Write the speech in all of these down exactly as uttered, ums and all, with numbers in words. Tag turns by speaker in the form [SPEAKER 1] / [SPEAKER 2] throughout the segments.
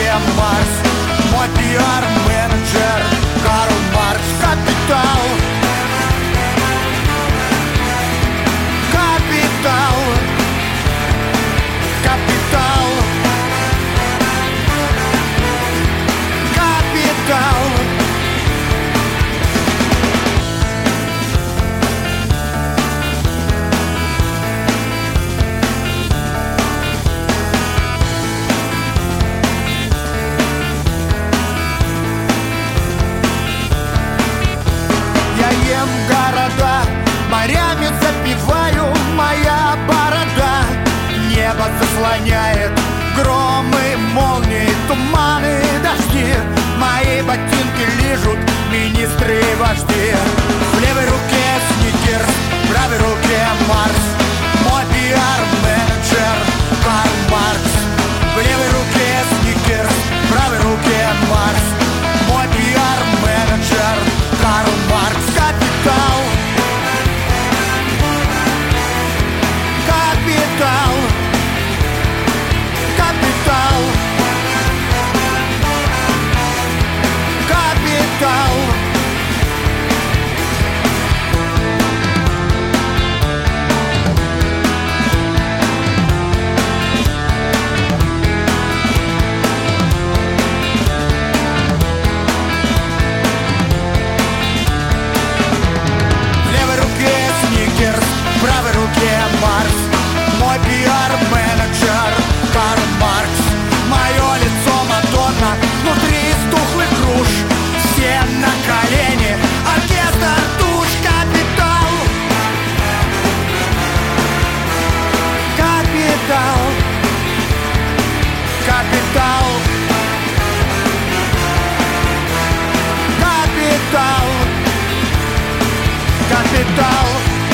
[SPEAKER 1] руке Марс. Мой пиар-менеджер Карл Маркс. Капитал, капитал, капитал, капитал. Я ем города, морями запиваю, моя борода. Небо заслоняет громы, молнии, туманы, дожди. Мои ботинки лижут министры и вожди. В левой руке Сникерс, в правой руке Марс. Мой пиар-менеджер Карл Маркс. В левой руке Сникерс, в правой руке Марс. Мой пиар-менеджер Карл Маркс. Капитал, капитал, капитал, капитал. В левой руке Сникерс, в правой руке Марс. Мой пиар-менеджер Карл Маркс. Мое лицо Мадонна, внутри стухлый груш. Все на колени, оркестр душ. Капитал, капитал, капитал, капитал, капитал,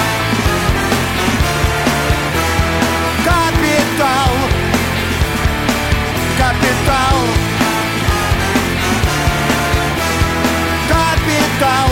[SPEAKER 1] капитал, капитал, капитал.